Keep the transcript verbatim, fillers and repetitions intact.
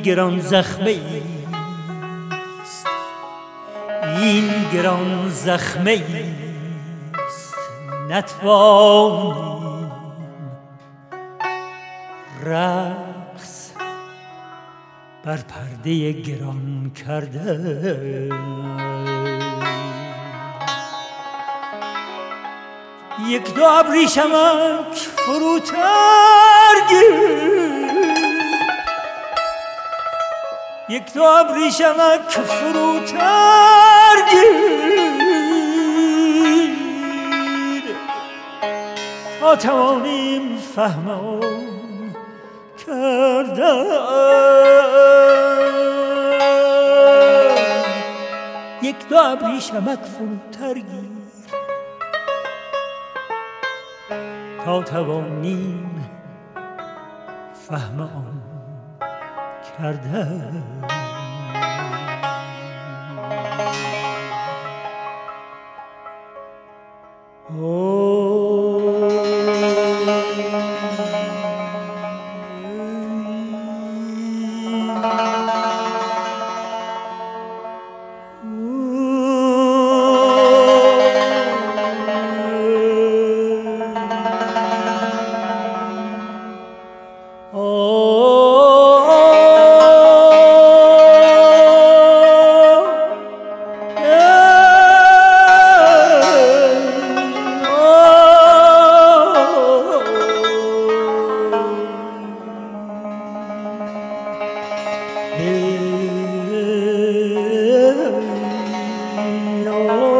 گران زخمه است، این گران زخمه است، نتوانیم رقص بر پرده گران کرده. یک دو ابریشمک فروتر گیر، یک دو ابریشمک فروتر گیر تا توانیم فهم آن کردن. یک دو ابریشمک فروتر گیر تا توانیم فهم آن کردن. No